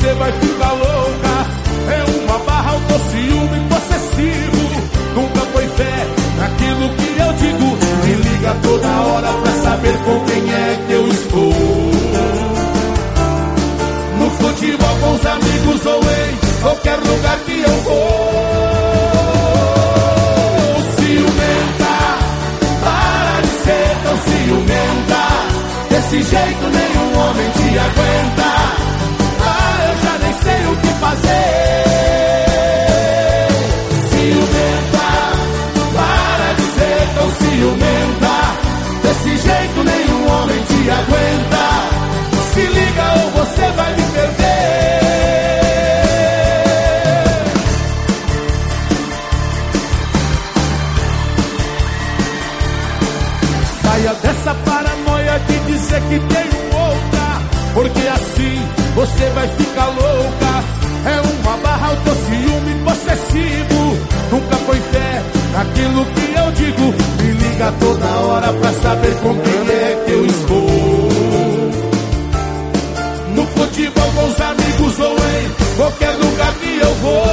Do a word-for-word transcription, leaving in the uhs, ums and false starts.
você vai ficar louca. É uma barra, o teu ciúme possessivo. Nunca foi fé naquilo que eu digo. Me liga toda hora pra saber com quem é que eu estou. No futebol com os amigos ou em qualquer lugar que eu vou. Ciumenta, para de ser tão ciumenta. Desse jeito nenhum homem te aguenta. Ah, eu já nem sei o que fazer. Ciumenta, para de ser tão ciumenta. Desse jeito nenhum homem te aguenta. Se liga ou você vai me perder. Saia dessa paranoia de dizer que tenho outra, porque assim você vai ficar louca. É uma barra, o teu ciúme possessivo. Nunca foi fé naquilo que eu digo. Me liga toda hora pra saber com quem é que eu estou. No futebol com os amigos ou em qualquer lugar que eu vou.